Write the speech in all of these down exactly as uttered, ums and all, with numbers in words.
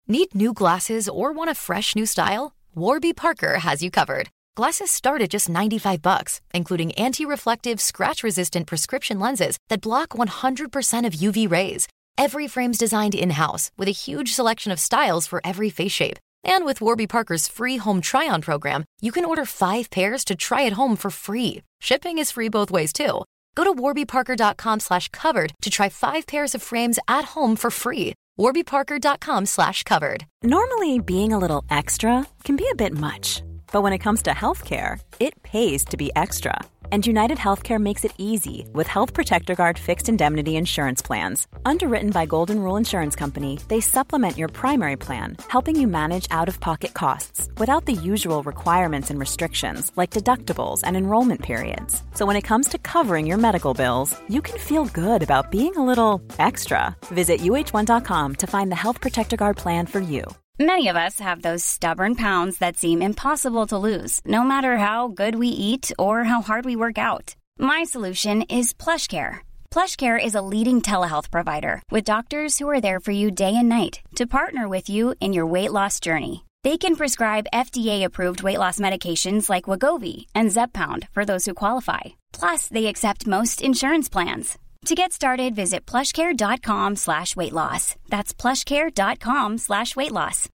Need new glasses or want a fresh new style? Warby Parker has you covered. Glasses start at just ninety-five bucks, including anti-reflective, scratch-resistant prescription lenses that block one hundred percent of U V rays. Every frame's designed in-house with a huge selection of styles for every face shape. And with Warby Parker's free home try-on program, you can order five pairs to try at home for free. Shipping is free both ways, too. Go to warbyparker.com slash covered to try five pairs of frames at home for free. warbyparker.com slash covered. Normally, being a little extra can be a bit much. But when it comes to healthcare, it pays to be extra. And United Healthcare makes it easy with Health Protector Guard fixed indemnity insurance plans. Underwritten by Golden Rule Insurance Company, they supplement your primary plan, helping you manage out-of-pocket costs without the usual requirements and restrictions like deductibles and enrollment periods. So when it comes to covering your medical bills, you can feel good about being a little extra. Visit U H one dot com to find the Health Protector Guard plan for you. Many of us have those stubborn pounds that seem impossible to lose, no matter how good we eat or how hard we work out. My solution is PlushCare. PlushCare is a leading telehealth provider with doctors who are there for you day and night to partner with you in your weight loss journey. They can prescribe F D A-approved weight loss medications like Wegovy and Zepbound for those who qualify. Plus, they accept most insurance plans. To get started, visit plushcare.com slash weight loss. That's plushcare.com slash weight loss.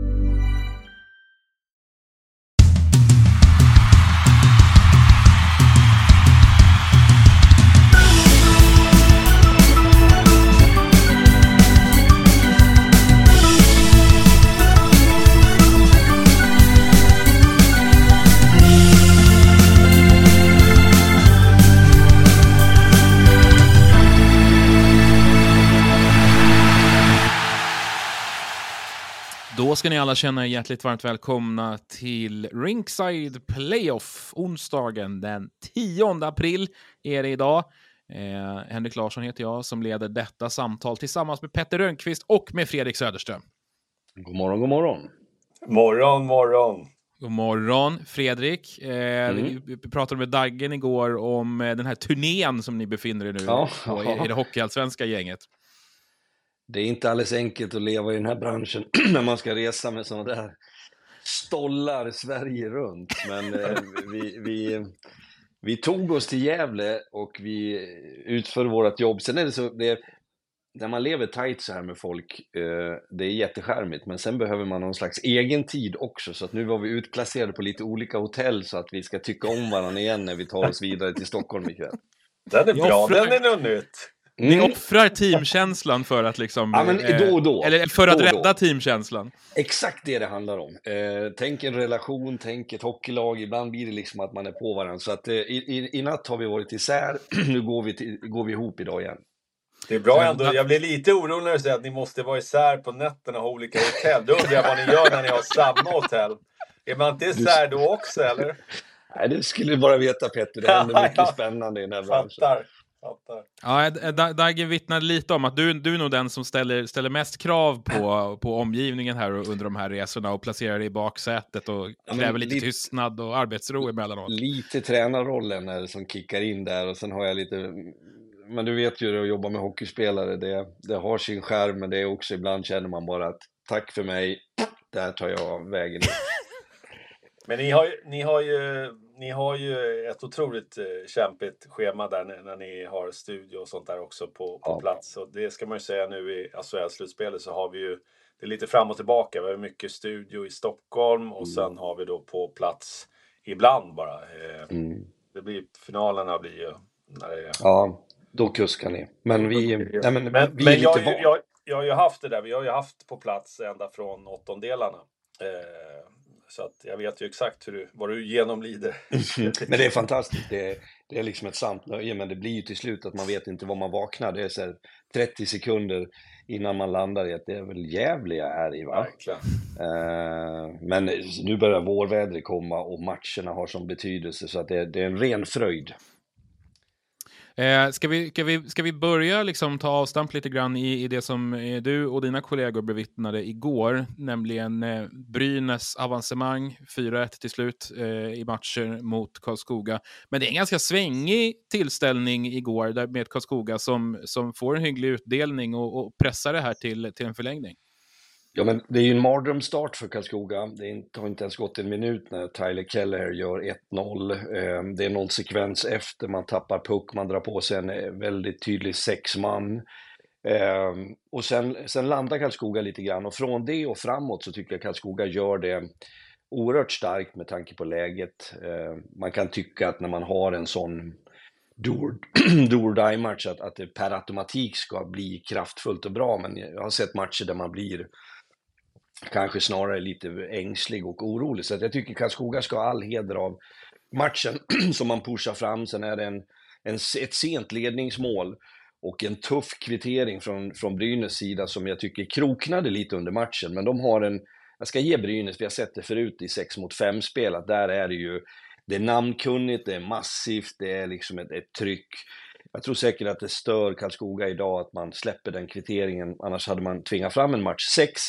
Då ska ni alla känna er hjärtligt varmt välkomna till Rinkside Playoff. Onsdagen den tionde april är det idag. Eh, Henrik Larsson heter jag som leder detta samtal tillsammans med Petter Rönnqvist och med Fredrik Söderström. God morgon, god morgon. Morgon, morgon. God morgon, Fredrik. Eh, mm. Vi pratade med Daggen igår om eh, den här turnén som ni befinner er nu ja. på, i, i det hockeyallsvenska gänget. Det är inte alldeles enkelt att leva i den här branschen när man ska resa med sådana där stollar Sverige runt. Men eh, vi, vi, vi tog oss till Gävle och vi utför vårt jobb. Sen är det så, det, när man lever tajt så här med folk, eh, det är jätteskärmigt. Men sen behöver man någon slags egen tid också. Så att nu var vi utplacerade på lite olika hotell så att vi ska tycka om varandra igen när vi tar oss vidare till Stockholm ikväll. Den är bra, den är något nytt. Ni mm. offrar teamkänslan för att liksom ja, men då och då. Eller för att då rädda då. teamkänslan. Exakt det det handlar om. Eh, tänk en relation, tänk ett hockeylag. Ibland blir det liksom att man är på varandra. Så att eh, i, i, i natt har vi varit isär. Nu går vi, till, går vi ihop idag igen. Det är bra ändå. Jag blir lite orolig när du säger att ni måste vara isär på nätterna och ha olika hotell. Då undrar jag vad ni gör när ni har samma hotell. Är man inte isär då också, eller? Nej, det skulle du bara veta, Petter. Det händer mycket spännande i den här branschen. Fattar. Ja, Dagge vittnade lite om att du, du är nog den som ställer, ställer mest krav på, på omgivningen här under de här resorna och placerar dig i baksätet och kräver ja, lite, lite tystnad och arbetsro emellanåt. Lite tränarrollen är det som kickar in där och sen har jag lite, men du vet ju att jobba med hockeyspelare, det, det har sin skärm, men det är också ibland känner man bara att tack för mig, där tar jag vägen. Men ni har, ni har ju ni har ju ett otroligt eh, kämpigt schema där när, när ni har studio och sånt där också på, på ja. plats. Och det ska man ju säga nu i S H L-slutspelet så har vi ju det är lite fram och tillbaka. Vi har mycket studio i Stockholm och mm. sen har vi då på plats ibland bara. Eh, mm. Det blir finalerna blir ju när det är... Ja, då kuskar ni. Men vi, nej, men, men, vi men är lite jag, van. jag, jag har ju haft det där. Vi har ju haft på plats ända från åttondelarna. Eh, Så att jag vet ju exakt hur du, vad du genomlider. Men det är fantastiskt. Det är, det är liksom ett sant nöje. Men det blir ju till slut att man vet inte vad man vaknar. Det är så här trettio sekunder innan man landar i att det är väl Gävle jag är i, va? Verkligen. Uh, men nu börjar vårvädret komma och matcherna har som betydelse. Så att det, det är en ren fröjd. Eh, ska, vi, ska, vi, ska vi börja liksom ta avstamp lite grann i, i det som eh, du och dina kollegor bevittnade igår, nämligen eh, Brynäs avancemang fyra ett till slut eh, i matcher mot Karlskoga. Men det är en ganska svängig tillställning igår där med Karlskoga som, som får en hygglig utdelning och, och pressar det här till, till en förlängning. Ja, men det är ju en mardrömsstart för Karlskoga. Det har inte ens gått en minut när Tyler Keller gör ett noll. Det är någon sekvens efter, man tappar puck, man drar på sig en väldigt tydlig sexman. Och sen, sen landar Karlskoga lite grann, och från det och framåt så tycker jag Karlskoga gör det oerhört starkt med tanke på läget. Man kan tycka att när man har en sån do-or-die-match att, att det per automatik ska bli kraftfullt och bra, men jag har sett matcher där man blir kanske snarare lite ängslig och orolig, så att jag tycker Karlskoga ska ha all heder av matchen som man pushar fram. Sen är det en, en, ett sent ledningsmål och en tuff kvittering från, från Brynäs sida som jag tycker kroknade lite under matchen, men de har en, jag ska ge Brynäs, vi har sett det förut i sex mot fem spel, att där är det ju, det är namnkunnigt, det är massivt, det är liksom ett, ett tryck. Jag tror säkert att det stör Karlskoga idag att man släpper den kvitteringen, annars hade man tvingat fram en match sex.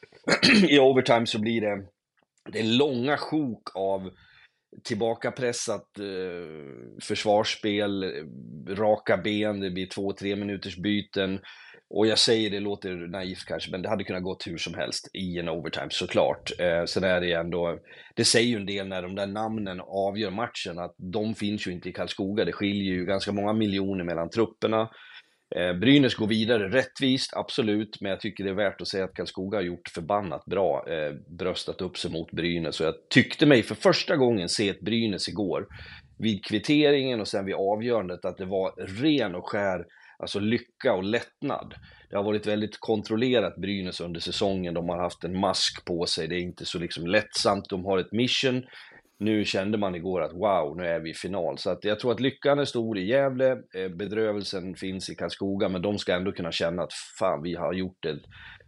I overtime så blir det, det är långa sjok av tillbakapressat eh, försvarsspel, raka ben, det blir två, tre minuters byten. Och jag säger, det låter naivt kanske, men det hade kunnat gått hur som helst i en overtime såklart. Eh, sen är det ändå, det säger ju en del när de där namnen avgör matchen, att de finns ju inte i Karlskoga. Det skiljer ju ganska många miljoner mellan trupperna. Eh, Brynäs går vidare rättvist, absolut, men jag tycker det är värt att säga att Karlskoga har gjort förbannat bra, eh, bröstat upp sig mot Brynäs. Så jag tyckte mig för första gången se ett Brynäs igår vid kvitteringen och sen vid avgörandet att det var ren och skär, alltså lycka och lättnad. Det har varit väldigt kontrollerat Brynäs under säsongen. De har haft en mask på sig. Det är inte så liksom lättsamt. De har ett mission. Nu kände man igår att wow, nu är vi i final. Så att jag tror att lyckan är stor i Gävle. Bedrövelsen finns i Karlskoga. Men de ska ändå kunna känna att fan, vi har gjort det.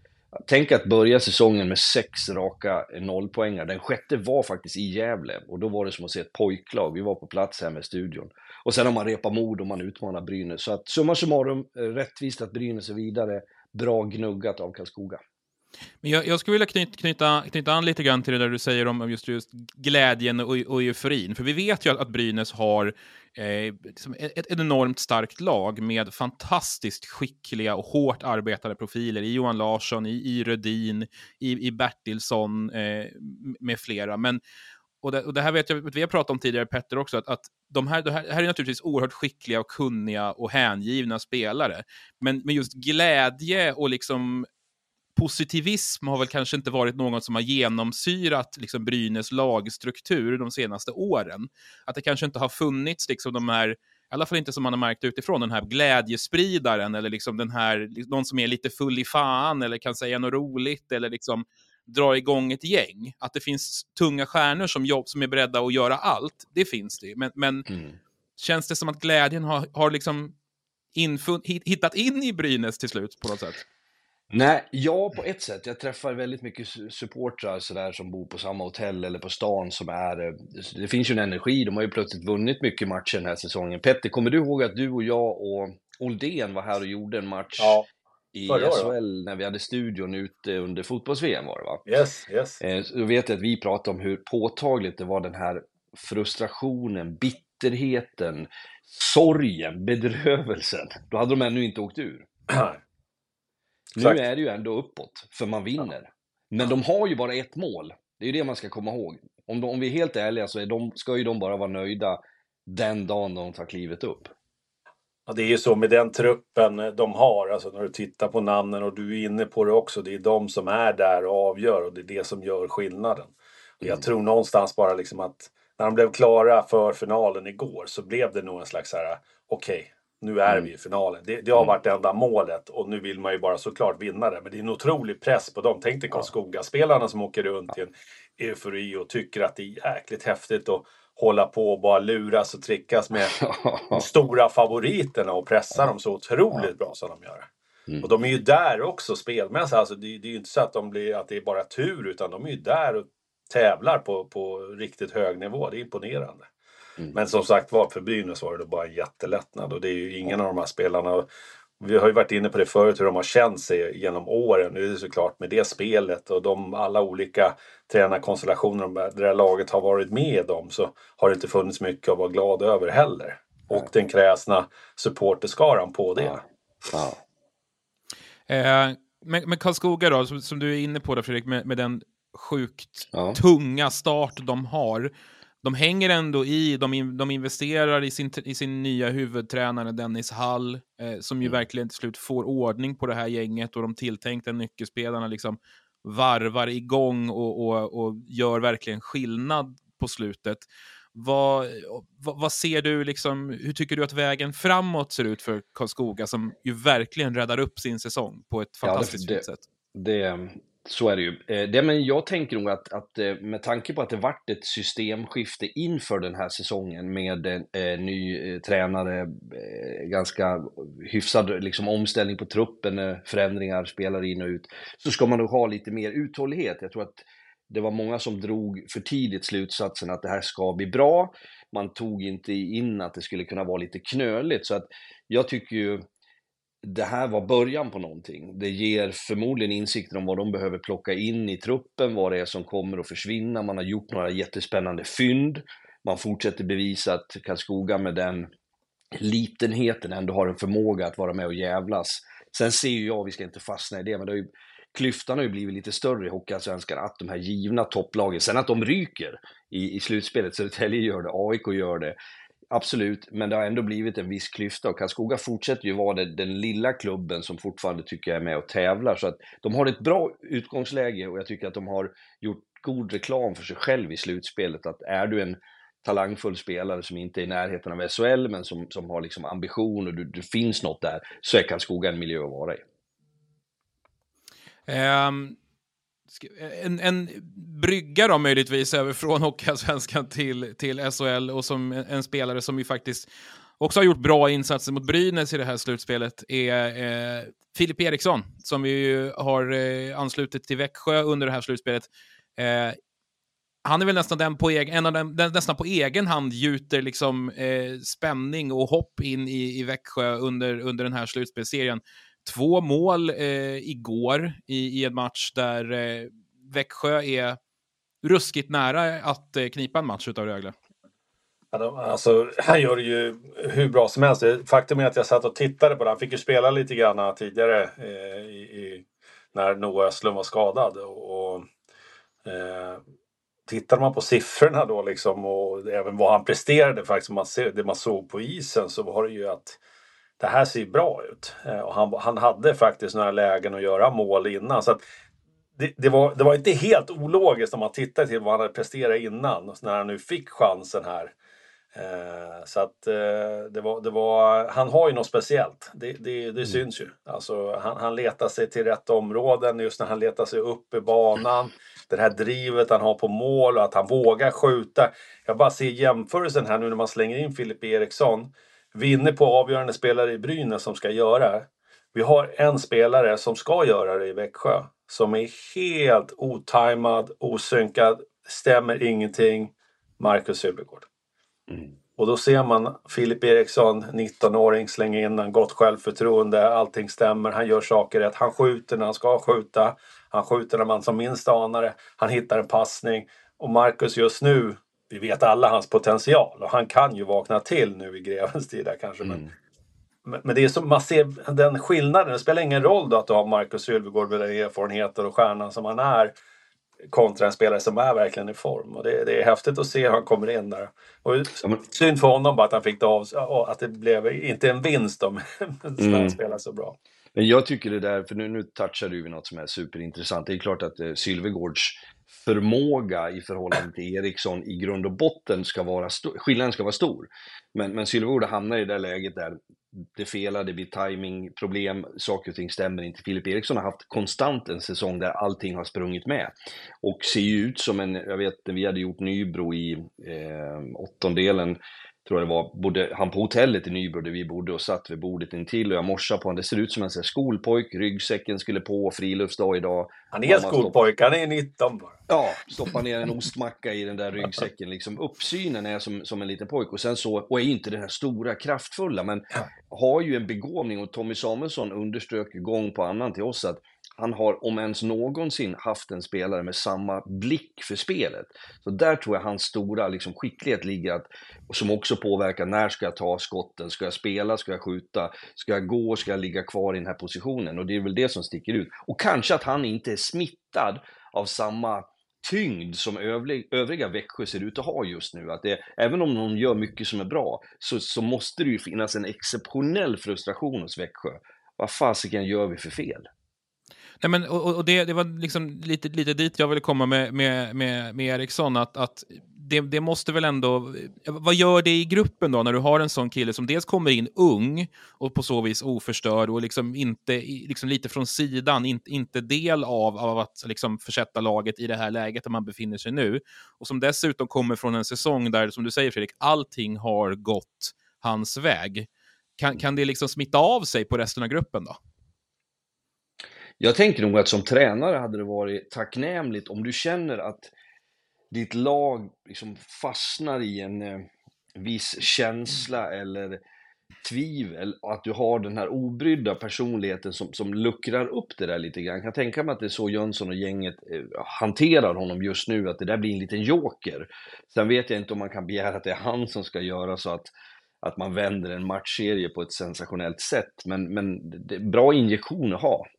Tänk att börja säsongen med sex raka nollpoängar. Den sjätte var faktiskt i Gävle. Och då var det som att se ett pojklag. Vi var på plats här med studion. Och sen har man repat mod och man utmanar Brynäs. Så att summa summarum, rättvist att Brynäs är vidare. Bra gnuggat av Karlskoga. Men jag, jag skulle vilja knyta, knyta, knyta an lite grann till det där du säger om just, just glädjen och, och euforin. För vi vet ju att, att Brynäs har eh, liksom ett, ett enormt starkt lag med fantastiskt skickliga och hårt arbetade profiler i Johan Larsson, i, i Rödin, i, i Bertilsson eh, med flera. Men Och det, och det här vet jag, vi har pratat om tidigare, Petter, också, att, att de här, det här, här är naturligtvis oerhört skickliga och kunniga och hängivna spelare. Men, men just glädje och liksom positivism har väl kanske inte varit något som har genomsyrat liksom Brynäs lagstruktur de senaste åren. Att det kanske inte har funnits liksom de här, i alla fall inte som man har märkt utifrån, den här glädjespridaren eller liksom den här, någon som är lite full i fan eller kan säga något roligt eller liksom dra igång ett gäng. Att det finns tunga stjärnor som jobb som är beredda att göra allt, det finns det. Men, men mm. känns det som att glädjen har, har liksom infun, hittat in i Brynäs till slut på något sätt? Nej, ja, på ett sätt. Jag träffar väldigt mycket supportrar så där, som bor på samma hotell eller på stan som är, det finns ju en energi, de har ju plötsligt vunnit mycket matcher den här säsongen. Petter, kommer du ihåg att du och jag och Oldén var här och gjorde en match ja, i S H L när vi hade studion ute under fotbolls-V M var det, va? Yes, yes. Eh, så vet jag att vi pratade om hur påtagligt det var, den här frustrationen, bitterheten, sorgen, bedrövelsen. Då hade de ännu inte åkt ur. Nu Exakt. Är det ju ändå uppåt, för man vinner. Ja. Men de har ju bara ett mål. Det är ju det man ska komma ihåg. Om, de, om vi är helt ärliga så är de, ska ju de bara vara nöjda den dagen de tar klivet upp. Ja, det är ju så med den truppen de har. Alltså när du tittar på namnen, och du är inne på det också. Det är de som är där och avgör, och det är det som gör skillnaden. Mm. Jag tror någonstans bara liksom att när de blev klara för finalen igår så blev det nog en slags så här, okej. Okay, nu är mm. vi i finalen. Det, det har varit det enda målet, och nu vill man ju bara såklart vinna det. Men det är en otrolig press på dem. Tänk dig Karlskoga-spelarna som åker runt i en eufori och tycker att det är jäkligt häftigt att hålla på och bara luras och trickas med de stora favoriterna och pressa dem så otroligt bra som de gör. Mm. Och de är ju där också spelmässigt. Alltså det, det är ju inte så att, de blir, att det är bara tur, utan de är ju där och tävlar på, på riktigt hög nivå. Det är imponerande. Mm. Men som sagt var, för Brynäs var det bara en jättelättnad, och det är ju ingen av de här spelarna, vi har ju varit inne på det förut, hur de har känt sig genom åren. Nu är det såklart med det spelet och de alla olika tränarkonstellationer där det här laget har varit med om, så har det inte funnits mycket att vara glad över heller. Och den kräsna supporterskaran på det. Ja. Ja. Eh, Men, men Karlskoga då, som, som du är inne på där Fredrik, med, med den sjukt Ja. tunga start de har. De hänger ändå i, de, in, de investerar i sin, i sin nya huvudtränare Dennis Hall, eh, som ju mm. verkligen till slut får ordning på det här gänget, och de tilltänkta nyckelspelarna liksom varvar igång och, och, och gör verkligen skillnad på slutet. Vad, vad, vad ser du liksom, hur tycker du att vägen framåt ser ut för Karlskoga, som ju verkligen räddar upp sin säsong på ett fantastiskt ja, det, fint sätt? Det, så är det ju. Det, men jag tänker nog att, att med tanke på att det varit ett systemskifte inför den här säsongen med eh, ny eh, tränare, eh, ganska hyfsad liksom, omställning på truppen, eh, förändringar, spelare in och ut, så ska man nog ha lite mer uthållighet. Jag tror att det var många som drog för tidigt slutsatsen att det här ska bli bra. Man tog inte in att det skulle kunna vara lite knöligt. Så att jag tycker ju det här var början på någonting. Det ger förmodligen insikter om vad de behöver plocka in i truppen, vad det är som kommer att försvinna. Man har gjort några jättespännande fynd. Man fortsätter bevisa att Karlskoga med den litenheten ändå har en förmåga att vara med och jävlas. Sen ser ju jag, vi ska inte fastna i det, men det har ju, klyftan har ju blivit lite större i Hockeyallsvenskan, att de här givna topplagen, sen att de ryker i, i slutspelet, så Södertälje gör det, A I K gör det, absolut, men det har ändå blivit en viss klyfta, och Karlskoga fortsätter ju vara det, den lilla klubben som fortfarande tycker jag är med och tävlar, så att de har ett bra utgångsläge, och jag tycker att de har gjort god reklam för sig själv i slutspelet, att är du en talangfull spelare som inte är i närheten av S H L, men som, som har liksom ambition och du, det finns något där, så är Karlskoga en miljö att vara i. Um, en, en brygga då möjligtvis över från Hockeyallsvenskan till, till S H L, och som en, en spelare som ju faktiskt också har gjort bra insatser mot Brynäs i det här slutspelet är eh, Filip Eriksson, som vi ju har eh, anslutit till Växjö under det här slutspelet. Eh, han är väl nästan den på egen, en av den, den nästan på egen hand gjuter liksom eh, spänning och hopp in i, i Växjö under, under den här slutspelserien. Två mål eh, igår i, i en match där eh, Växjö är ruskigt nära att eh, knipa en match utav Rögle. Alltså, han gör det ju hur bra som helst. Faktum är att jag satt och tittade på det. Han fick ju spela lite grann tidigare eh, i, i, när Noah Östlund var skadad. Och, och eh, tittar man på siffrorna då liksom, och även vad han presterade faktiskt, man ser, det man såg på isen, så var det ju att det här ser bra ut. Eh, och han, han hade faktiskt några lägen att göra mål innan. Så att det, det, var, det var inte helt ologiskt om man tittar till vad han hade presterat innan, när han nu fick chansen här. Eh, så att eh, det var, det var, han har ju något speciellt. Det, det, det mm. syns ju. Alltså, han, han letar sig till rätt områden just när han letar sig upp i banan. Det här drivet han har på mål och att han vågar skjuta. Jag bara ser jämförelsen här nu när man slänger in Filip Eriksson. Vi är inne på avgörande spelare i Brynäs som ska göra. Vi har en spelare som ska göra det i Växjö, som är helt otajmad, osynkad, stämmer ingenting. Marcus Sylvegård. Mm. Och då ser man Filip Eriksson, nittonåring, slänga in en gott självförtroende, allting stämmer, han gör saker rätt, han skjuter när han ska skjuta, han skjuter när man som minst anar det, han hittar en passning. Och Marcus just nu, vi vet alla hans potential, och han kan ju vakna till nu i grevens tid där kanske, mm. men, men det är som man ser den skillnaden. Det spelar ingen roll då att du har Marcus Sylvegård med erfarenheter och stjärnan som han är, kontra en spelare som är verkligen i form, och det, det är häftigt att se hur han kommer in där. Och synd för honom bara att han fick det av, att det blev inte en vinst om mm. han spelar så bra. Men jag tycker det där, för nu, nu touchar du vid något som är superintressant. Det är klart att eh, Sylvegårds förmåga i förhållande till Eriksson i grund och botten ska vara stor, skillnaden ska vara stor. Men, men Sylvegård hamnar i det där läget där det felar, det blir timingproblem, saker och ting stämmer inte. Filip Eriksson har haft konstant en säsong där allting har sprungit med. Och ser ju ut som en, jag vet vi hade gjort Nybro i eh, åttondelen, tror jag det var, bodde han på hotellet i Nybro där vi bodde och satt vid bordet intill, och jag morsade på honom. Det ser ut som en sån här skolpojk, ryggsäcken skulle på, friluftsdag idag. Han är skolpojk, han är nitton bara. Ja, stoppa ner en ostmacka i den där ryggsäcken, liksom uppsynen är som, som en liten pojk, och sen så, och är inte den här stora kraftfulla, men har ju en begåvning, och Tommy Samuelsson underströk gång på annan till oss att han har om ens någonsin haft en spelare med samma blick för spelet. Så där tror jag hans stora liksom, skicklighet ligger, att, som också påverkar när ska jag ta skotten, ska jag spela, ska jag skjuta, ska jag gå, ska jag ligga kvar i den här positionen, och det är väl det som sticker ut. Och kanske att han inte är smittad av samma tyngd som övrig, övriga Växjö ser ut att ha just nu. Att det, även om någon gör mycket som är bra, så, så måste det ju finnas en exceptionell frustration hos Växjö. Vad fasiken gör vi för fel? Nej, men, och, och det, det var liksom lite, lite dit jag ville komma med, med, med, med Eriksson, att, att det, det måste väl ändå, vad gör det i gruppen då när du har en sån kille som dels kommer in ung och på så vis oförstörd och liksom inte liksom lite från sidan, inte, inte del av, av att liksom försätta laget i det här läget där man befinner sig nu, och som dessutom kommer från en säsong där, som du säger Fredrik, allting har gått hans väg. Kan, kan det liksom smitta av sig på resten av gruppen då? Jag tänker nog att som tränare hade det varit tacknämligt om du känner att ditt lag liksom fastnar i en eh, viss känsla eller tvivel, och att du har den här obrydda personligheten som, som luckrar upp det där lite grann. Jag kan tänka mig att det är så Jönsson och gänget eh, hanterar honom just nu, att det där blir en liten joker. Sen vet jag inte om man kan begära att det är han som ska göra så att, att man vänder en matchserie på ett sensationellt sätt, men, men det är bra injektion att ha.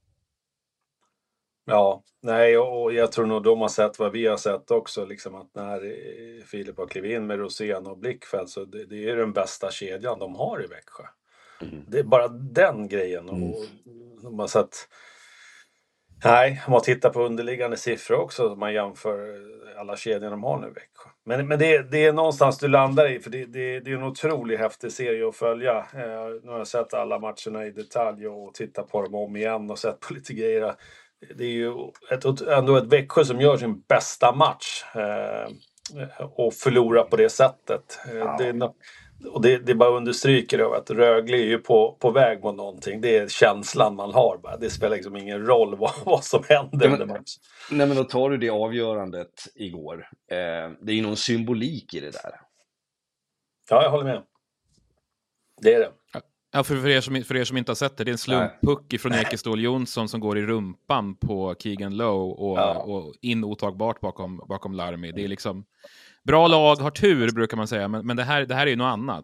Ja, nej, och jag tror nog de har sett vad vi har sett också, liksom att när Filip har klivit in med Rosén och Blickfält, så det, det är den bästa kedjan de har i Växjö. Mm. Det är bara den grejen. Mm. Och de har sett, nej, om man tittar på underliggande siffror också, om man jämför alla kedjor de har nu i Växjö. Men, men det, det är någonstans du landar i, för det, det, det är en otroligt häftig serie att följa. Eh, nu har jag sett alla matcherna i detalj och tittat på dem om igen och sett på lite grejer. Det är ju ett, ändå ett Växjö som gör sin bästa match eh, och förlorar på det sättet. Ja. Det, och det, det bara understryker det, att Rögle är ju på, på väg mot någonting. Det är känslan man har. Bara. Det spelar liksom ingen roll vad, vad som händer ja, under matchen. Nej, men då tar du det avgörandet igår. Eh, det är ju någon symbolik i det där. Ja, jag håller med. Det är det. Ja, för, för, er som, för er som inte har sett det, det är en slumppuck från Ekestål Jonsson som går i rumpan på Keegan Lowe och, ja. och in otagbart bakom, bakom Larmi. Det är liksom, bra lag har tur brukar man säga, men, men det, här, det här är ju något annat.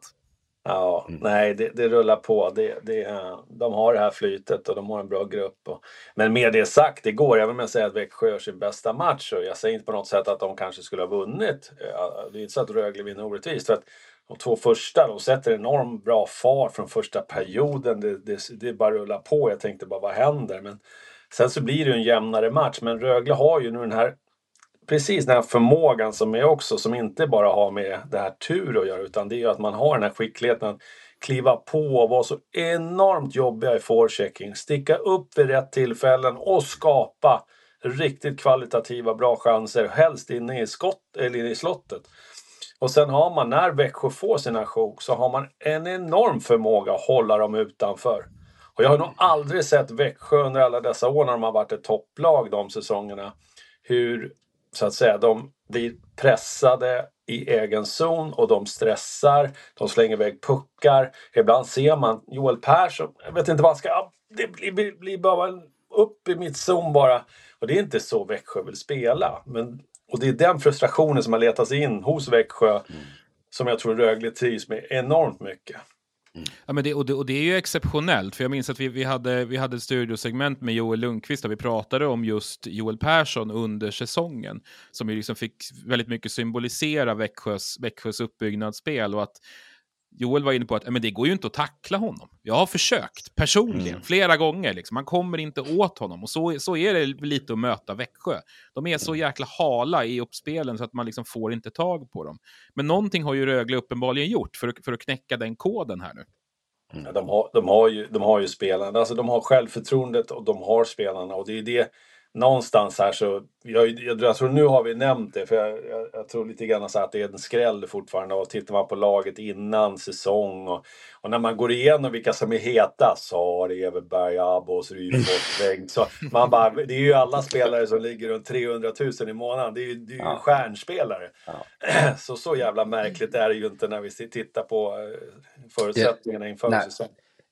Ja, mm. nej, det, det rullar på. Det, det, de har det här flytet och de har en bra grupp. Och, men med det sagt, det går även med att säga att Växjö gör sin bästa match. Och jag säger inte på något sätt att de kanske skulle ha vunnit. Det är inte så att Rögle vinner orättvist, för att de två första, de sätter enormt bra fart från första perioden. Det, det, det bara rullar på. Jag tänkte bara, vad händer? Men sen så blir det ju en jämnare match. Men Rögle har ju nu den här, precis den här förmågan som är också, som inte bara har med det här tur att göra, utan det är ju att man har den här skickligheten att kliva på och vara så enormt jobbiga i forechecking. Sticka upp vid rätt tillfällen och skapa riktigt kvalitativa bra chanser. Helst inne i skott eller i slottet. Och sen har man, när Växjö får sina sjok, så har man en enorm förmåga att hålla dem utanför. Och jag har nog aldrig sett Växjö under alla dessa år när de har varit ett topplag de säsongerna, hur så att säga de blir pressade i egen zon och de stressar, de slänger iväg puckar. Ibland ser man Joel Persson, jag vet inte vad han ska, det blir, blir, blir bara upp i mitt zon bara. Och det är inte så Växjö vill spela, men och det är den frustrationen som har letat sig in hos Växjö mm. som jag tror Rögle trivs med enormt mycket. Mm. Ja, men det, och, det, och det är ju exceptionellt, för jag minns att vi, vi, hade, vi hade ett studiosegment med Joel Lundqvist där vi pratade om just Joel Persson under säsongen, som ju liksom fick väldigt mycket symbolisera Växjös, Växjös uppbyggnadsspel, och att Joel var inne på att men det går ju inte att tackla honom. Jag har försökt personligen mm. flera gånger. Liksom. Man kommer inte åt honom. Och så, så är det lite att möta Växjö. De är så jäkla hala i uppspelen så att man liksom får inte tag på dem. Men någonting har ju Rögle uppenbarligen gjort för, för att knäcka den koden här nu. Mm. Ja, de, har, de, har ju, de har ju spelarna. Alltså de har självförtroendet och de har spelarna. Och det är det någonstans här så, jag, jag, jag tror nu har vi nämnt det, för jag, jag, jag tror lite grann så att det är en skräll fortfarande, och tittar man på laget innan säsong och, och när man går igenom vilka som är heta, så det är Everberg, Abos, Ryfors, Vägg, så man bara, det är ju alla spelare som ligger runt trehundratusen i månaden, det är ju, det är ju ja. stjärnspelare. Ja. Så så jävla märkligt är det ju inte när vi tittar på förutsättningarna inför Nej. säsong.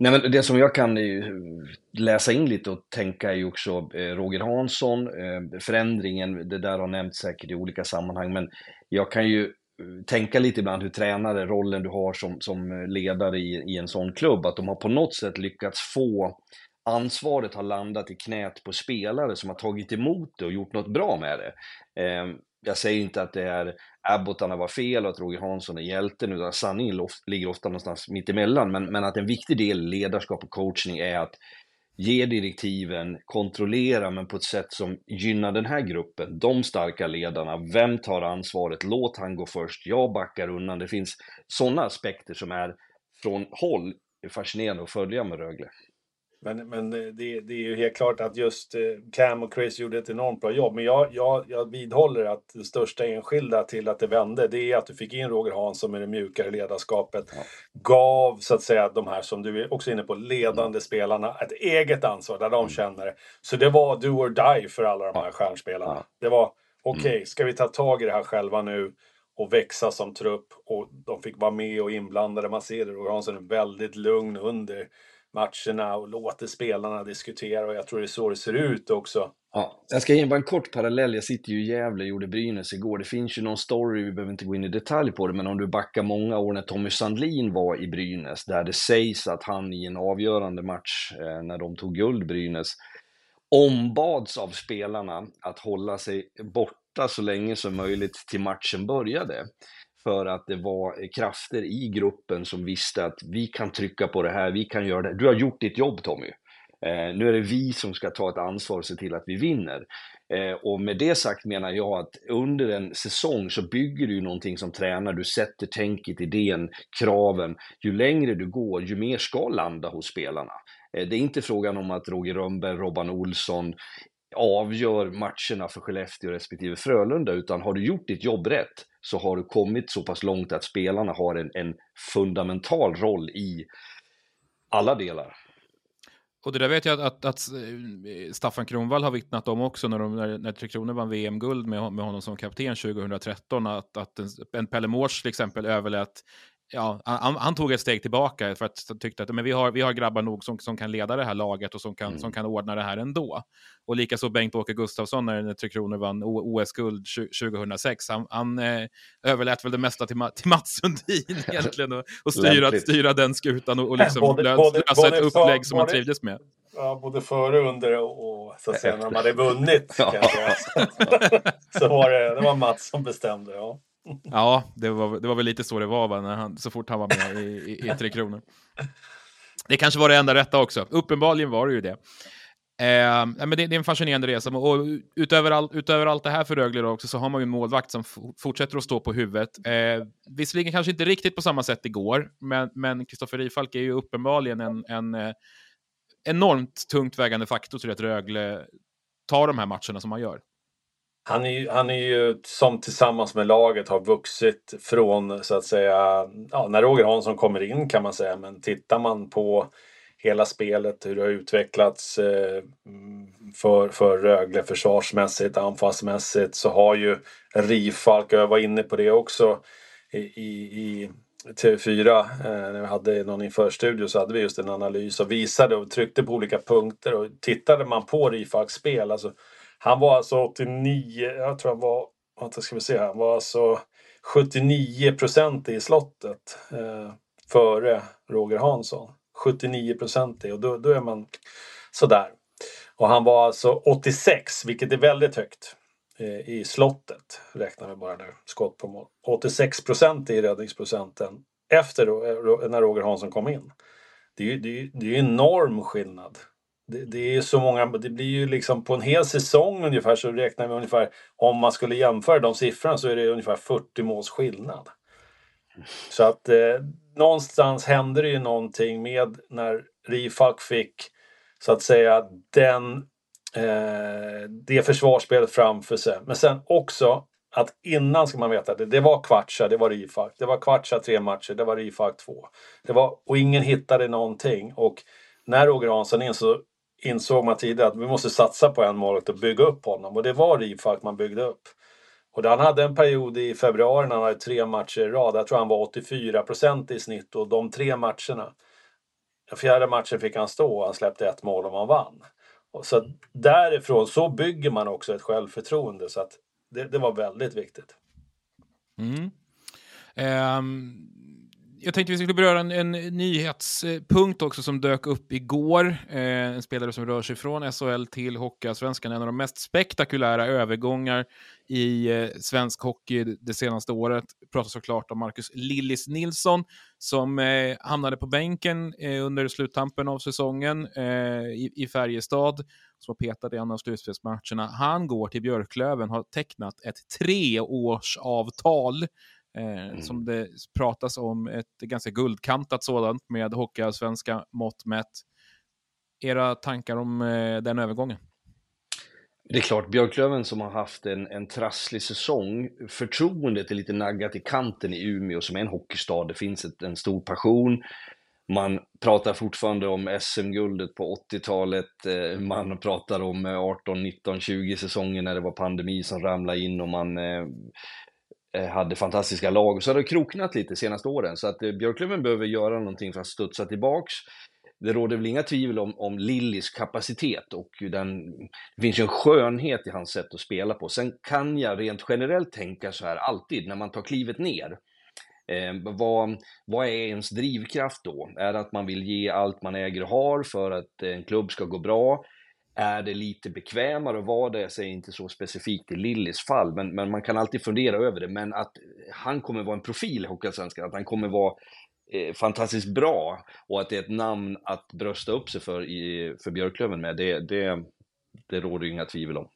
Nej, men det som jag kan läsa in lite och tänka är ju också Roger Hansson, förändringen, det där har nämnts säkert i olika sammanhang, men jag kan ju tänka lite ibland hur tränare, rollen du har som, som ledare i, i en sån klubb, att de har på något sätt lyckats få ansvaret har landat i knät på spelare som har tagit emot det och gjort något bra med det. Jag säger inte att det är Abbottarna var fel och att Roger Hansson är hjälten, utan sanningen ligger ofta någonstans mitt emellan. Men, men att en viktig del ledarskap och coachning är att ge direktiven, kontrollera, men på ett sätt som gynnar den här gruppen, de starka ledarna. Vem tar ansvaret? Låt han gå först. Jag backar undan. Det finns sådana aspekter som är från håll fascinerande att följa med Rögle. Men, men det, det är ju helt klart att just Cam och Chris gjorde ett enormt bra jobb. Men jag, jag, jag vidhåller att det största enskilda till att det vände, det är att du fick in Roger Hansson med det mjukare ledarskapet. Ja. Gav så att säga de här, som du är också inne på, ledande mm. spelarna ett eget ansvar där de mm. känner det. Så det var do or die för alla de här ja. stjärnspelarna. Ja. Det var okej, okay, mm. ska vi ta tag i det här själva nu och växa som trupp? Och de fick vara med och inblandade. Man ser det, Roger Hansson är väldigt lugn under matcherna och låter spelarna diskutera, och jag tror det är så det ser ut också. Ja, jag ska ge bara en kort parallell. Jag sitter ju i Gävle och gjorde Brynäs igår. Det finns ju någon story, vi behöver inte gå in i detalj på det, men om du backar många år när Tommy Sandlin var i Brynäs, där det sägs att han i en avgörande match eh, när de tog guld Brynäs ombads av spelarna att hålla sig borta så länge som möjligt till matchen började. För att det var krafter i gruppen som visste att vi kan trycka på det här, vi kan göra det. Du har gjort ditt jobb, Tommy. Eh, nu är det vi som ska ta ett ansvar och se till att vi vinner. Eh, och med det sagt menar jag att under en säsong så bygger du ju någonting som tränare. Du sätter tänket, idén, kraven. Ju längre du går, ju mer ska landa hos spelarna. Eh, det är inte frågan om att Roger Rönnberg, Robban Olsson avgör matcherna för Skellefteå respektive Frölunda, utan har du gjort ditt jobb rätt så har du kommit så pass långt att spelarna har en, en fundamental roll i alla delar. Och det där vet jag att, att, att Staffan Kronwall har vittnat om också när, de, när, när Tre Kronor vann V M-guld med, med honom som kapten tjugohundratretton, att, att en, en Pelle Mårts till exempel överlät. Ja, han, han tog ett steg tillbaka för att han tyckte att men vi, har, vi har grabbar nog som, som kan leda det här laget och som kan, mm. som kan ordna det här ändå. Och likaså Bengt-Åke Gustafsson när, när Tre Kronor vann O S-guld tjugohundrasex. Han, han eh, överlät väl det mesta till, till Mats Sundin egentligen och, och styra, styra den skutan och, och liksom både, lösa både, ett både upplägg för, som man trivdes med. Ja, både före och under och, och så att säga när man hade vunnit. Ja. Så var det, det var Mats som bestämde, ja. Ja, det var, det var väl lite så det var va, när han, så fort han var med i, i, i Tre Kronor. Det kanske var det enda rätta också. Uppenbarligen var det ju det. Eh, men det, det är en fascinerande resa. Och utöver, all, utöver allt det här för Rögle också, så har man ju en målvakt som f- fortsätter att stå på huvudet. Eh, visserligen kanske inte riktigt på samma sätt igår, men, men Kristoffer Rifalk är ju uppenbarligen en, en eh, enormt tungt vägande faktor till att Rögle tar de här matcherna som man gör. Han är, ju, han är ju som tillsammans med laget har vuxit från så att säga, ja, när Roger Hansson kommer in kan man säga, men tittar man på hela spelet, hur det har utvecklats eh, för, för Rögle försvarsmässigt, anfallsmässigt, så har ju Rifalk, jag var inne på det också i, i, i T V fyra, eh, när vi hade någon inför studio så hade vi just en analys och visade och tryckte på olika punkter, och tittade man på Rifalks spel, alltså han var alltså åttionio, jag tror han var, vad ska vi se, han var alltså sjuttionio procent i slottet eh, före Roger Hansson. sjuttionio procent i, och då, då är man sådär. Och han var alltså åttiosex, vilket är väldigt högt eh, i slottet, räknar vi bara nu, skott på mål. åttiosex procent i räddningsprocenten efter då, när Roger Hansson kom in. Det är ju det är, det är enorm skillnad. Det, det är så många, det blir ju liksom på en hel säsong ungefär, så räknar vi ungefär, om man skulle jämföra de siffrorna så är det ungefär fyrtio måls skillnad. Så att eh, någonstans händer det ju någonting med när Rifalk fick så att säga den eh, det försvarsspelet framför sig. Men sen också att innan ska man veta det, det var Kvartsa, det var Rifalk. Det var Kvartsa tre matcher, det var Rifalk två. Det var, och ingen hittade någonting. Och när Roger Hansson in så insåg man tidigare att vi måste satsa på en målet och bygga upp honom. Och det var Rifalk man byggde upp. Och han hade en period i februari när han hade tre matcher i rad. Jag tror han var åttiofyra procent i snitt. Och de tre matcherna, fjärde matchen fick han stå och han släppte ett mål och man vann. Och så därifrån så bygger man också ett självförtroende, så att det, det var väldigt viktigt. Mm. Um... Jag tänkte vi skulle beröra en, en nyhetspunkt också som dök upp igår. Eh, en spelare som rör sig från S H L till Hockeyallsvenskan. En av de mest spektakulära övergångar i eh, svensk hockey det senaste året. Pratar såklart om Marcus Lillis Nilsson som eh, hamnade på bänken eh, under sluttampen av säsongen eh, i, i Färjestad. Som har petat i en av slutspelsmatcherna. Han går till Björklöven, har tecknat ett treårsavtal. Eh, mm. Som det pratas om ett ganska guldkantat sådant med hockeyallsvenska mått mätt. Era tankar om eh, den övergången? Det är klart, Björklöven som har haft en, en trasslig säsong, förtroendet är lite naggat i kanten i Umeå som är en hockeystad. Det finns ett, en stor passion. Man pratar fortfarande om S M-guldet på åttiotalet. Eh, man pratar om arton, nitton, tjugo säsonger när det var pandemi som ramlade in och man eh, hade fantastiska lag, och så har det kroknat lite senaste åren, så att Björklöven behöver göra någonting för att studsa tillbaks. Det råder väl inga tvivel om, om Lillis kapacitet, och den, det finns ju en skönhet i hans sätt att spela på. Sen kan jag rent generellt tänka så här alltid när man tar klivet ner. Eh, vad, vad är ens drivkraft då? Är det att man vill ge allt man äger och har för att en klubb ska gå bra? Är det lite bekvämare att vara det? Jag säger inte så specifikt i Lillis fall, men, men man kan alltid fundera över det. Men att han kommer vara en profil i Hockeyallsvenskan, att han kommer vara eh, fantastiskt bra och att det är ett namn att brösta upp sig för, i, för Björklöven med, det, det, det råder ju inga tvivel om.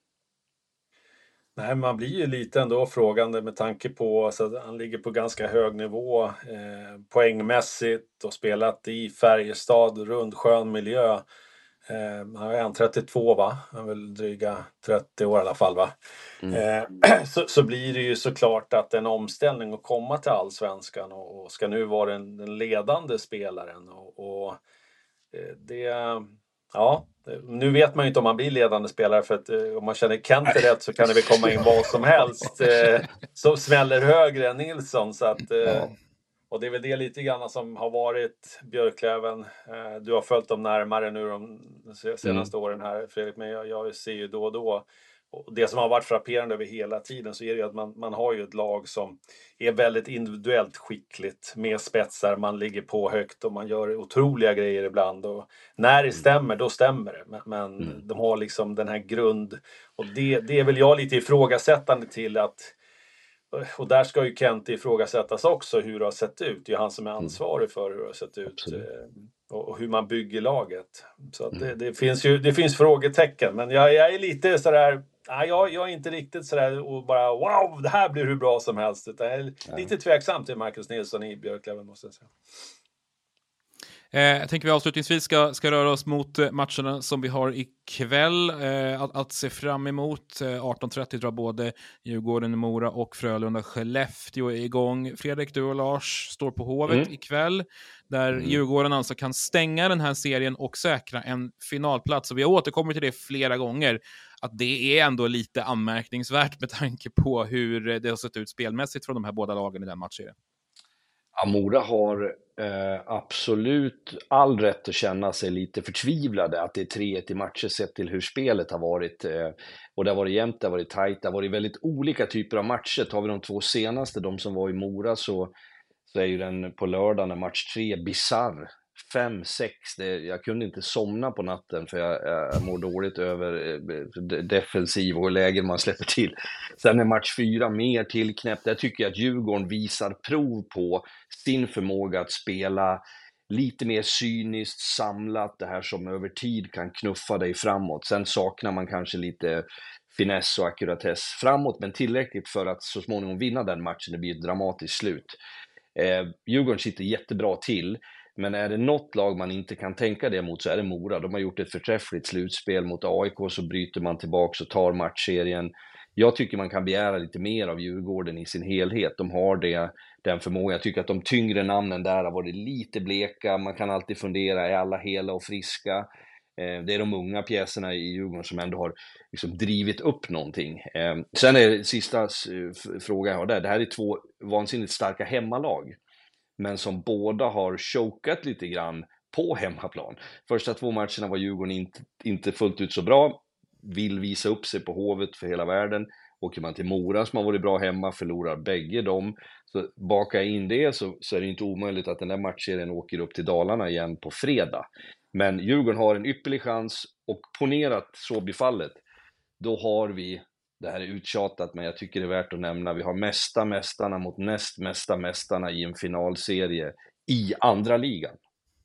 Nej, man blir ju lite ändå frågande med tanke på så att han ligger på ganska hög nivå eh, poängmässigt och spelat i Färjestad, rund skön miljö. Eh, han är trettiotvå va? Han är väl dryga trettio år i alla fall va? Mm. Eh, så, så blir det ju såklart att en omställning att komma till Allsvenskan och, och ska nu vara den, den ledande spelaren och, och eh, det, ja, nu vet man ju inte om man blir ledande spelare, för att eh, om man känner Kent rätt så kan det väl komma in vad som helst eh, som smäller högre än Nilsson, så att eh, och det är väl det lite grann som har varit Björklöven. Eh, du har följt dem närmare nu de senaste mm. åren här, Fredrik, men jag, jag ser ju då och då. Och det som har varit frapperande över hela tiden så är det ju att man, man har ju ett lag som är väldigt individuellt skickligt med spetsar. Man ligger på högt och man gör otroliga grejer ibland. Och när det stämmer, då stämmer det. Men, men mm. de har liksom den här grund. Och det, det är väl jag lite ifrågasättande till att. Och där ska ju Kent ifrågasättas också hur det har sett ut. Det är han som är ansvarig för hur det har sett ut. Absolut. Och hur man bygger laget. Så att det, det finns ju det finns frågetecken. Men jag, jag är lite sådär. Nej, jag, jag är inte riktigt sådär och bara wow, det här blir hur bra som helst. Utan jag är ja. lite tveksam till Marcus Nilsson i Björklöven, måste jag säga. Eh, jag tänker vi avslutningsvis ska, ska röra oss mot matcherna som vi har ikväll eh, att, att se fram emot. Eh, arton trettio drar både Djurgården, Mora och Frölunda Skellefteå igång. Fredrik, du och Lars står på Hovet mm. ikväll, där mm. Djurgården alltså kan stänga den här serien och säkra en finalplats. Och vi har återkommit till det flera gånger, att det är ändå lite anmärkningsvärt med tanke på hur det har sett ut spelmässigt från de här båda lagen i den matchen. Ja, Mora har eh, absolut all rätt att känna sig lite förtvivlade att det är tre ett i matcher sett till hur spelet har varit. Eh, och det har varit jämnt, det har varit tajt, det har varit väldigt olika typer av matcher. Tar vi de två senaste, de som var i Mora, så, så är ju den på lördagen, när match tre, bizarr. fem sex, jag kunde inte somna på natten för jag, jag mår dåligt över eh, defensiv och lägen man släpper till. Sen är match fyra mer tillknäppt. Jag tycker att Djurgården visar prov på sin förmåga att spela lite mer cyniskt, samlat, det här som över tid kan knuffa dig framåt. Sen saknar man kanske lite finess och akkuratess framåt, men tillräckligt för att så småningom vinna den matchen. Det blir ett dramatiskt slut. Eh, Djurgården sitter jättebra till. Men är det något lag man inte kan tänka det mot, så är det Mora. De har gjort ett förträffligt slutspel mot A I K, så bryter man tillbaka och tar matchserien. Jag tycker man kan begära lite mer av Djurgården i sin helhet. De har det, den förmågan. Jag tycker att de tyngre namnen där har varit lite bleka. Man kan alltid fundera, är alla hela och friska? Det är de unga pjäserna i Djurgården som ändå har liksom drivit upp någonting. Sen är det sista frågan jag har där. Det här är två vansinnigt starka hemmalag, men som båda har chokat lite grann på hemmaplan. Första två matcherna var Djurgården inte, inte fullt ut så bra, vill visa upp sig på Hovet för hela världen. Åker man till Mora som har varit bra hemma, förlorar bägge dem. Så baka in det så, så är det inte omöjligt att den där matchserien åker upp till Dalarna igen på fredag. Men Djurgården har en ypperlig chans, och ponerat så blir fallet, då har vi, det här är uttjatat men jag tycker det är värt att nämna, vi har mesta mästarna mot näst mesta mästarna i en finalserie i andra ligan.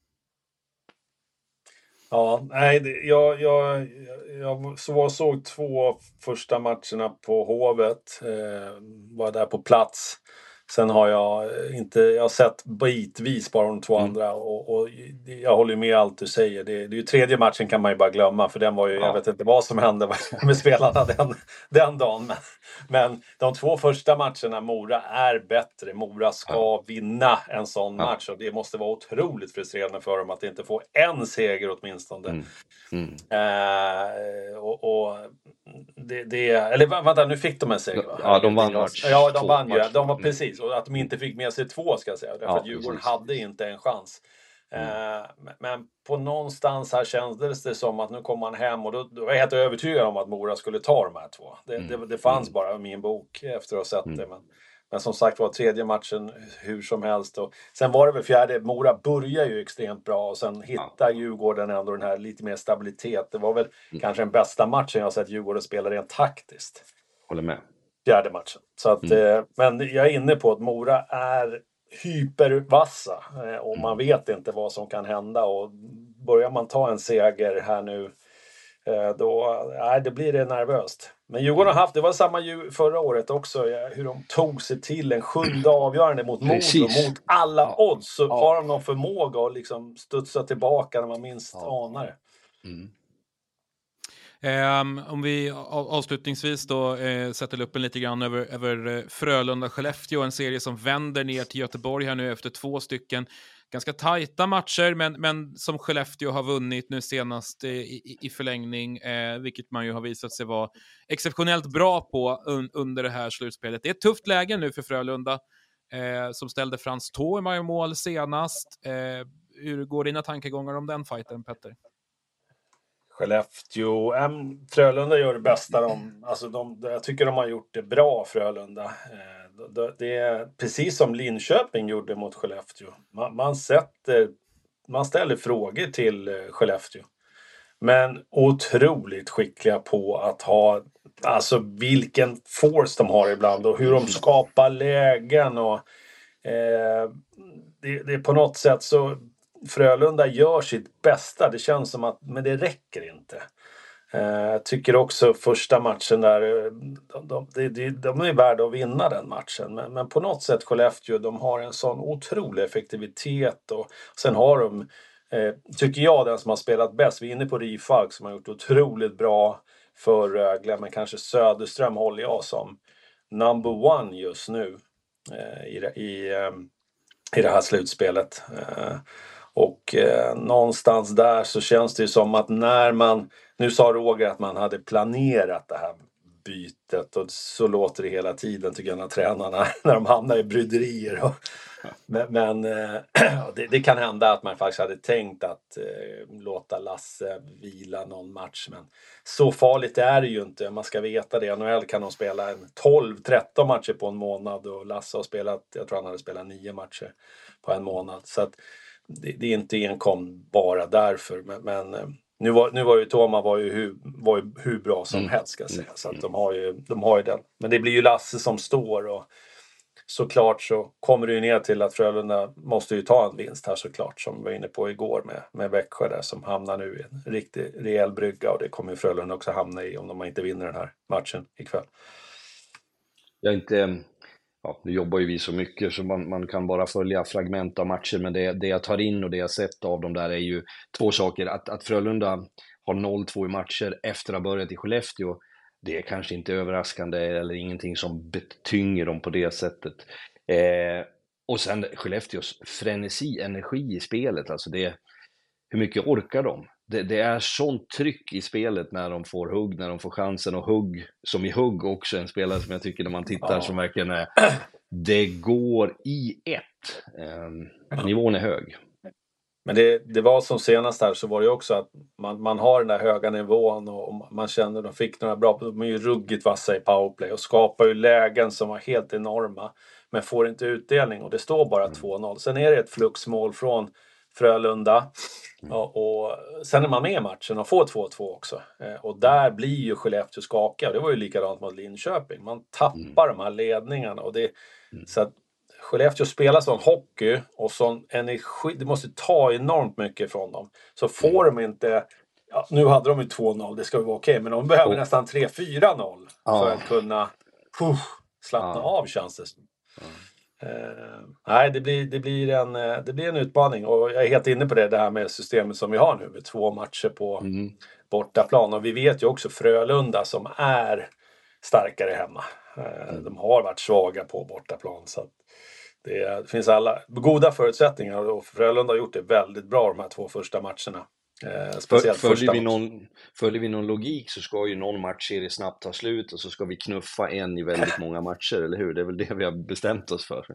Ja, nej, det, jag, jag, jag så, såg två första matcherna på Hovet, eh, var där på plats. Sen har jag inte, jag har sett bitvis bara de två mm. andra, och, och jag håller med allt du säger. Det, det är ju tredje matchen kan man ju bara glömma, för den var ju, ja. jag vet inte vad som hände med spelarna den, den dagen. Men, men de två första matcherna, Mora är bättre. Mora ska ja. vinna en sån ja. match, och det måste vara otroligt frustrerande för dem att inte få en seger åtminstone. Mm. Mm. Eh, och, och det, det, eller vänta, nu fick de en seger, va? Ja, de vann match. Ja, de vann ju. De var precis, och att de inte fick med sig två, ska jag säga, därför ja, att Djurgården precis. hade inte en chans. Mm. Eh, men på någonstans här kändes det som att nu kom man hem, och då, då var jag helt övertygad om att Mora skulle ta de här två. Det, mm. det, det fanns mm. bara i min bok efter att ha sett mm. det, men Men som sagt var, tredje matchen hur som helst. Och sen var det väl fjärde. Mora börjar ju extremt bra. Och sen hittar ja. Djurgården ändå den här lite mer stabilitet. Det var väl mm. kanske den bästa matchen jag har sett Djurgården spela rent taktiskt. Håller med. Fjärde matchen. Så att, mm. eh, men jag är inne på att Mora är hypervassa. Eh, och man vet inte vad som kan hända. Och börjar man ta en seger här nu, då, nej, det blir det nervöst. Men Djurgården har haft, det var samma förra året också, hur de tog sig till en sjunde avgörande mot Modo, mot alla ja. odds, så ja. har de någon förmåga att liksom studsa tillbaka när man minst ja. anar det. Mm. Um, om vi avslutningsvis då eh, sätter upp en lite grann över, över Frölunda-Skellefteå, en serie som vänder ner till Göteborg här nu efter två stycken ganska tajta matcher, men, men som Skellefteå har vunnit nu senast i, i, i förlängning, eh, vilket man ju har visat sig vara exceptionellt bra på un, under det här slutspelet. Det är ett tufft läge nu för Frölunda, eh, som ställde Frans Thorman i mål senast. Eh, hur går dina tankegångar om den fighten, Petter? Skellefteå, äm, Frölunda gör det bästa de, alltså de, jag tycker de har gjort det bra, Frölunda. Eh, det, det är precis som Linköping gjorde mot Skellefteå. Man, man sätter, man ställer frågor till eh, Skellefteå. Men otroligt skickliga på att ha, alltså vilken force de har ibland och hur de skapar lägen och eh, det, det är på något sätt så Frölunda gör sitt bästa. Det känns som att, men det räcker inte. Jag eh, tycker också första matchen där, de, de, de, de är värda att vinna den matchen. Men, men på något sätt Skellefteå, de har en sån otrolig effektivitet. Och sen har de, eh, tycker jag, den som har spelat bäst. Vi är inne på Rifalk som har gjort otroligt bra för Rögle. Men kanske Söderström håller jag som number one just nu eh, i, i, eh, i det här slutspelet. Eh, Och eh, någonstans där så känns det ju som att när man, nu sa Roger att man hade planerat det här bytet, och så låter det hela tiden tycker jag när tränarna, när de hamnar i bryderier. Och, men men eh, det, det kan hända att man faktiskt hade tänkt att eh, låta Lasse vila någon match, men så farligt är det ju inte. Man ska veta det. N H L kan de spela en tolv tretton matcher på en månad, och Lasse har spelat, jag tror han hade spelat nio matcher på en månad. Så att Det, det är inte enkom bara därför, men, men nu var nu var ju Toma var ju hur var ju hur bra som mm. helst ska jag säga, så att de har ju de har ju den, men det blir ju Lasse som står, och såklart så kommer det ju ner till att Frölunda måste ju ta en vinst här såklart, som vi var inne på igår med med Växjö där som hamnar nu i en riktig rejäl brygga, och det kommer ju Frölunda också hamna i om de inte vinner den här matchen ikväll. Jag inte Ja, nu jobbar ju vi så mycket så man, man kan bara följa fragment av matcher, men det, det jag tar in och det jag sett av dem där är ju två saker. Att, att Frölunda har noll två i matcher efter att ha börjat i Skellefteå, det är kanske inte överraskande eller ingenting som betynger dem på det sättet. Eh, och sen Skellefteås frenesi, energi i spelet, alltså det, hur mycket orkar de? Det, det är sånt tryck i spelet när de får hugg, när de får chansen, och hugg, som i hugg också en spelare som jag tycker när man tittar ja. som verkligen är, det går i ett. Um, nivån är hög. Men det, det var som senast här så var det också att man, man har den där höga nivån och man kände att de fick några bra, de är ju ruggigt vassa i powerplay och skapar ju lägen som var helt enorma men får inte utdelning och det står bara mm. två noll. Sen är det ett fluxmål från Frölunda mm. och, och sen är man med i matchen och får två två också. Eh, och där blir ju Skellefteå skakiga. Det var ju likadant mot Linköping. Man tappar mm. de här ledningarna och det mm. så att Skellefteå spelar sån hockey och sån energi, det måste ta enormt mycket från dem. Så får de inte, ja, nu hade de ju två noll, det ska ju vara okej, men de behöver oh. nästan tre fyra noll oh. för att kunna puh, slappna oh. av känns det. Oh. Uh, nej, det blir, det, blir en, det blir en utmaning och jag är helt inne på det, det här med systemet som vi har nu med två matcher på mm. bortaplan och vi vet ju också Frölunda som är starkare hemma. Uh, mm. De har varit svaga på bortaplan så att det finns alla goda förutsättningar och Frölunda har gjort det väldigt bra de här två första matcherna. Eh, speciellt För, följer, första vi någon, följer vi någon logik så ska ju någon matchserie snabbt ta slut och så ska vi knuffa en i väldigt många matcher, eller hur? Det är väl det vi har bestämt oss för.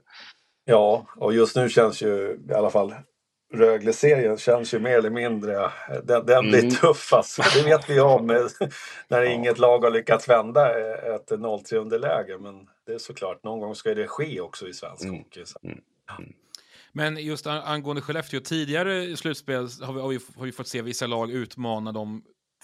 Ja, och just nu känns ju i alla fall Rögle-serien känns ju mer eller mindre, den, den blir mm. tuffast. Det vet vi om när ja. inget lag har lyckats vända ett noll tre underläge, men det är såklart, någon gång ska det ske också i svensk mm. hockey. Mm. Mm. Men just angående Skellefteå, tidigare slutspel har vi, har, vi, har vi fått se vissa lag utmana dem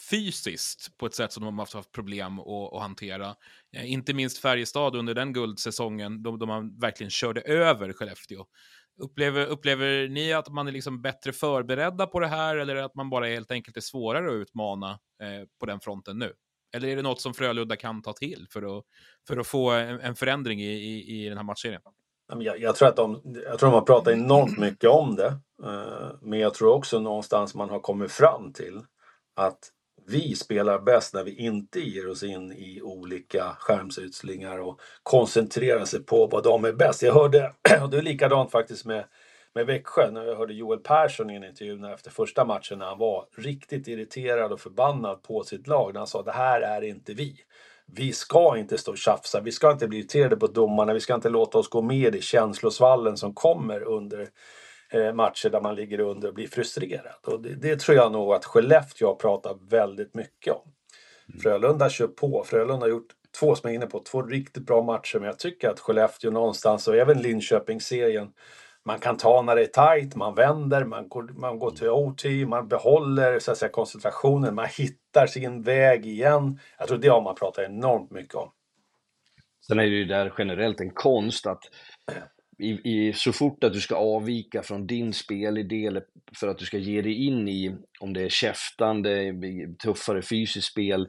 fysiskt på ett sätt som de har haft problem att, att hantera. Eh, inte minst Färjestad under den guldsäsongen, då, då man verkligen körde över Skellefteå. Upplever, upplever ni att man är liksom bättre förberedda på det här eller att man bara helt enkelt är svårare att utmana eh, på den fronten nu? Eller är det något som Frölunda kan ta till för att, för att få en, en förändring i, i, i den här matchserien? Jag, jag, tror att de, jag tror de har pratat enormt mycket om det. Eh, men jag tror också någonstans man har kommit fram till att vi spelar bäst när vi inte ger oss in i olika skärmsutslingar och koncentrerar sig på vad de är bäst. Jag hörde, och det är likadant faktiskt med, med Växjö, när jag hörde Joel Persson i en intervju efter första matchen när han var riktigt irriterad och förbannad på sitt lag. När han sa, det här är inte vi. Vi ska inte stå och tjafsa, vi ska inte bli irriterade på domarna, vi ska inte låta oss gå med i känslosvallen som kommer under matcher där man ligger under och blir frustrerad. Och det, det tror jag nog att Skellefteå pratar väldigt mycket om. Mm. Frölunda kör på. Frölunda har gjort två som är inne på, två riktigt bra matcher. Men jag tycker att Skellefteå någonstans och även Linköping-serien, man kan ta när det är tajt, man vänder, man går, man går till O T, man behåller så att säga, koncentrationen, man hittar sin väg igen. Jag tror det har man pratat enormt mycket om. Sen är det ju där generellt en konst att I, i, så fort att du ska avvika från din spelidé för att du ska ge dig in i, om det är käftande, tuffare fysiskt spel,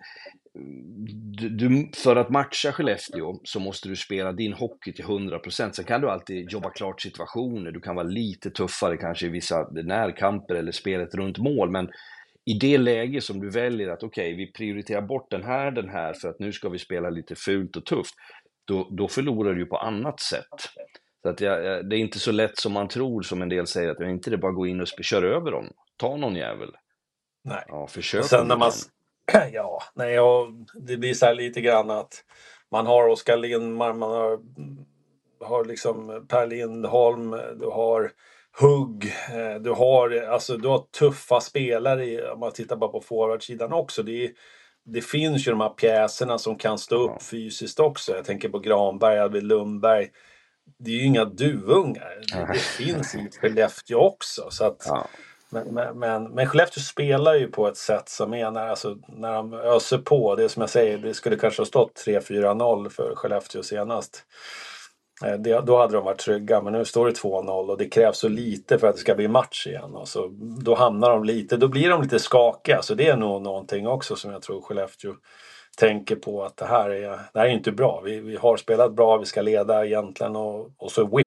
du, du, för att matcha Skellefteå så måste du spela din hockey till hundra procent. Sen kan du alltid jobba klart situationer, du kan vara lite tuffare kanske i vissa närkamper eller spelet runt mål, men i det läge som du väljer att okej, okay, vi prioriterar bort den här, den här för att nu ska vi spela lite fult och tufft, då, då förlorar du på annat sätt. Så att jag, det är inte så lätt som man tror, som en del säger, att jag inte det bara gå in och köra över dem. Ta någon jävel. Nej. Ja, försök. Sen när man, ja, nej, och det blir så här lite grann att man har Oskar Lindmark, man har, har liksom Per Lindholm, du har Hugg, du har, alltså, du har tuffa spelare, om man tittar bara på forwardsidan också. Det är, det finns ju de här pjäserna som kan stå upp ja. fysiskt också. Jag tänker på Granberg, Arvid Lundberg. Det är ju inga duvungar. Det, det finns i Skellefteå också. Så att, ja. men, men, men, men Skellefteå spelar ju på ett sätt som är när, alltså, när de öser på. Det som jag säger, det skulle kanske ha stått tre fyra noll för Skellefteå senast. Det, då hade de varit trygga, men nu står det två noll och det krävs så lite för att det ska bli match igen. Och så, då hamnar de lite, då blir de lite skakiga. Så det är nog någonting också som jag tror Skellefteå tänker på, att det här är, det här är inte bra. Vi, vi har spelat bra, vi ska leda egentligen och, och så whip.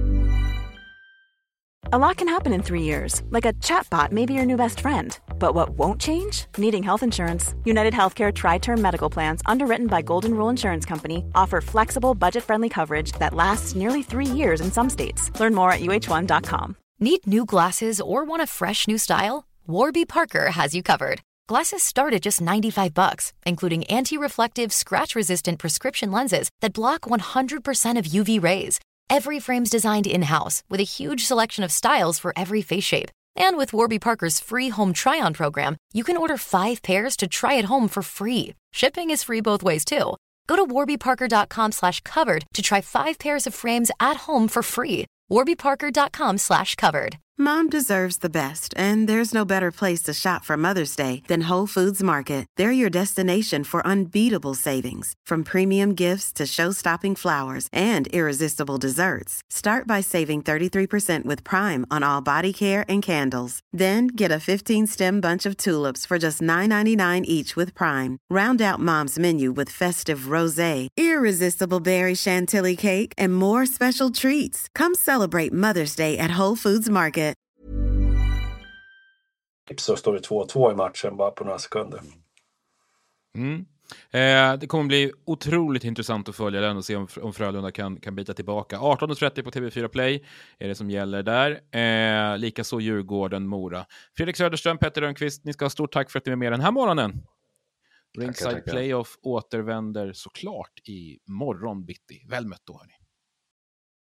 A lot can happen in three years, like a chatbot may be your new best friend. But what won't change? Needing health insurance. United Healthcare Tri-Term Medical Plans, underwritten by Golden Rule Insurance Company, offer flexible, budget-friendly coverage that lasts nearly three years in some states. Learn more at U H one dot com. Need new glasses or want a fresh new style? Warby Parker has you covered. Glasses start at just ninety-five bucks, including anti-reflective, scratch-resistant prescription lenses that block one hundred percent of U V rays. Every frame's designed in-house with a huge selection of styles for every face shape. And with Warby Parker's free home try-on program, you can order five pairs to try at home for free. Shipping is free both ways too. Go to warbyparker.com slash covered to try five pairs of frames at home for free. warbyparker.com slash covered. Mom deserves the best, and there's no better place to shop for Mother's Day than Whole Foods Market. They're your destination for unbeatable savings, from premium gifts to show-stopping flowers and irresistible desserts. Start by saving thirty-three percent with Prime on all body care and candles. Then get a fifteen-stem bunch of tulips for just nine ninety-nine each with Prime. Round out Mom's menu with festive rosé, irresistible berry chantilly cake, and more special treats. Come celebrate Mother's Day at Whole Foods Market. Så står det två två i matchen bara på några sekunder. Mm. Eh, det kommer bli otroligt intressant att följa den och se om, om Frölunda kan, kan bita tillbaka. arton trettio på T V fyra Play är det som gäller där. Eh, Likaså Djurgården, Mora. Fredrik Söderström, Petter Rönnqvist, ni ska ha stort tack för att ni är med den här morgonen. Ringside Playoff återvänder såklart i morgon bitti. Väl mött då, hörni.